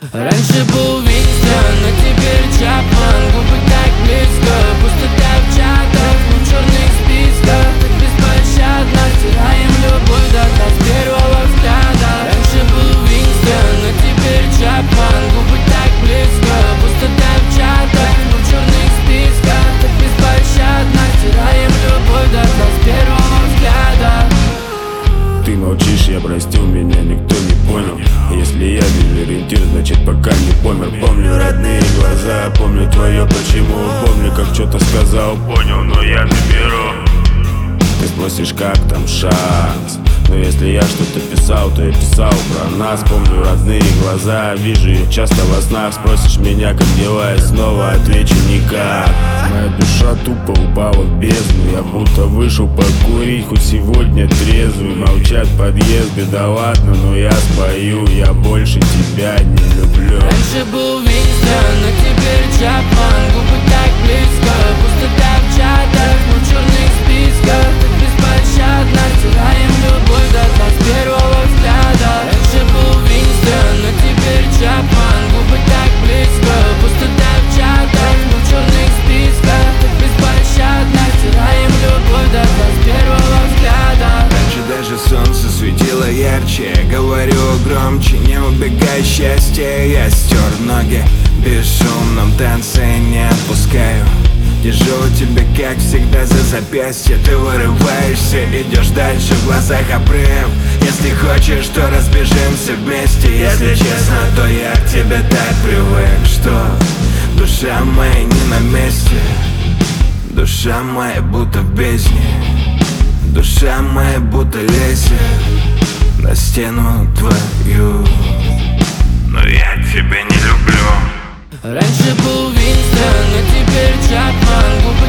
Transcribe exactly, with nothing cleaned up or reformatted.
Раньше был Винстон, а теперь Чапман. Губы так близко, пустота в чатах, но в черных списках. Так беспощадно стираем любовь до дна с первого взгляда. Раньше был Винстон, а теперь Чапман. Губы так близко, пустота в чатах, но в черных списках. Так беспощадно стираем любовь до дна с первого взгляда. Ты молчишь, я простил, меня никто не понял. Если я вижу ориентир, значит пока не помер. Помню родные глаза, помню твое почему. Помню, как что-то сказал, понял, но я не беру. Ты спросишь, как там шанс. Но если я что-то писал, то я писал про нас. Помню родные глаза, вижу их часто во снах. Спросишь меня, как дела, и снова отвечу никак. Моя душа тупо упала в бездну. Я будто вышел покурить, хоть сегодня трезвый. Молчат подъезды, да ладно, но я спою. Я больше тебя не люблю. Раньше был Винстон, а теперь Чапман. Губы так близко, пустота в чатах, но в черных списках. Так беспощадно стираем любовь до дна с первого взгляда. Раньше был Винстон, а теперь Чапман. Губы так близко, пустота в чатах, но в черных списках. Так беспощадно стираем любовь до дна с первого взгляда. Раньше даже солнце светило ярче. Говорю громче, не убегай счастье. Я стер ноги в бесшумном танце, не отпускаю. Держу тебя, как всегда, за запястье. Ты вырываешься, идешь дальше, в глазах обрыв. Если хочешь, то разбежимся вместе. Если честно, то я к тебе так привык, что душа моя не на месте. Душа моя будто в бездне. Душа моя будто лезет на стену твою. Но я тебя не люблю. Раньше был Винстон, а теперь Чапман.